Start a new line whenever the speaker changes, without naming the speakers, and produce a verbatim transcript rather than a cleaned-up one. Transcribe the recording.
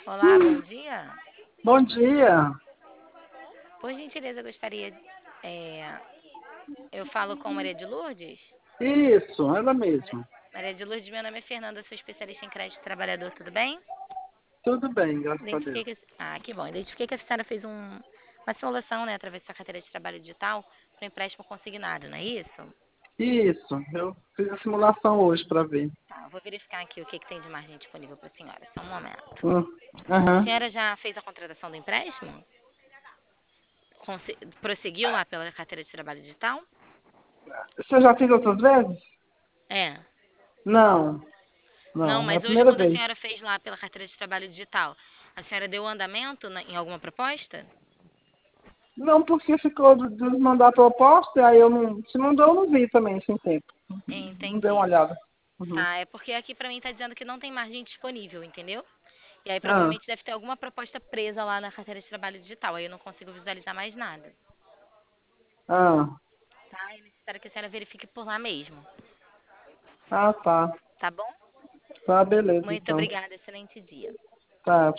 Olá, bom dia.
Bom dia.
Por gentileza, eu gostaria. é, eu falo com Maria de Lourdes?
Isso, ela
Maria
mesma.
Maria de Lourdes, meu nome é Fernanda, sou especialista em crédito trabalhador, tudo bem?
Tudo bem, graças a
Identifiquei
Deus.
que. Ah, que bom. Identifiquei que a senhora fez um- uma simulação, né, através da sua carteira de trabalho digital, para empréstimo consignado, não é isso?
Isso, eu fiz a simulação hoje para ver.
Tá, eu vou verificar aqui o que, que tem de margem disponível para a senhora. Só um momento.
Hum,
A
Aham.
senhora já fez a contratação do empréstimo? Conse- prosseguiu lá pela carteira de trabalho digital?
Você já fez outras vezes?
É.
Não,
Não,
não, é a
mas hoje,
primeira
quando a
vez.
senhora fez lá pela carteira de trabalho digital, a senhora deu andamento na- em alguma proposta?
Não, porque ficou de de mandar a proposta, aí eu não. Se mandou, eu não vi também, sem tempo. Não dei uma
Entendi.
olhada. Uhum.
Tá, é porque aqui pra mim tá dizendo que não tem margem disponível, entendeu? E aí
Ah,
provavelmente deve ter alguma proposta presa lá na carteira de trabalho digital. Aí eu não consigo visualizar mais nada.
ah,
Tá? É necessário que a senhora verifique por lá mesmo.
ah, tá.
Tá bom?
Tá, beleza,
Muito
então.
obrigada, excelente dia.
Tá,